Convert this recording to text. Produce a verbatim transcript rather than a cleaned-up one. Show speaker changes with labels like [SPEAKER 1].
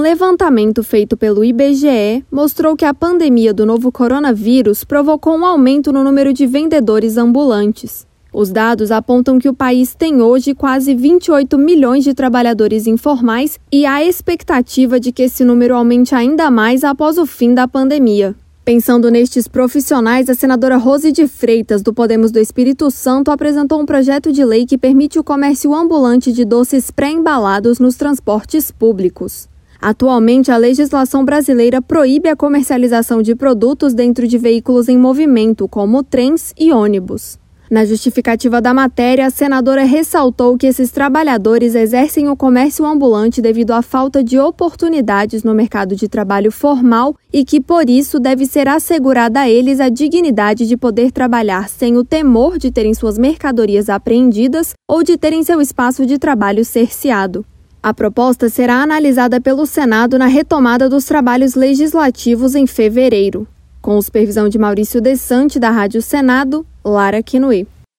[SPEAKER 1] levantamento feito pelo I B G E mostrou que a pandemia do novo coronavírus provocou um aumento no número de vendedores ambulantes. Os dados apontam que o país tem hoje quase vinte e oito milhões de trabalhadores informais e há expectativa de que esse número aumente ainda mais após o fim da pandemia. Pensando nestes profissionais, a senadora Rose de Freitas, do Podemos do Espírito Santo, apresentou um projeto de lei que permite o comércio ambulante de doces pré-embalados nos transportes públicos. Atualmente, a legislação brasileira proíbe a comercialização de produtos dentro de veículos em movimento, como trens e ônibus. Na justificativa da matéria, a senadora ressaltou que esses trabalhadores exercem o comércio ambulante devido à falta de oportunidades no mercado de trabalho formal e que, por isso, deve ser assegurada a eles a dignidade de poder trabalhar sem o temor de terem suas mercadorias apreendidas ou de terem seu espaço de trabalho cerceado. A proposta será analisada pelo Senado na retomada dos trabalhos legislativos em fevereiro. Com supervisão de Maurício Desante, da Rádio Senado, Lara Quinoy.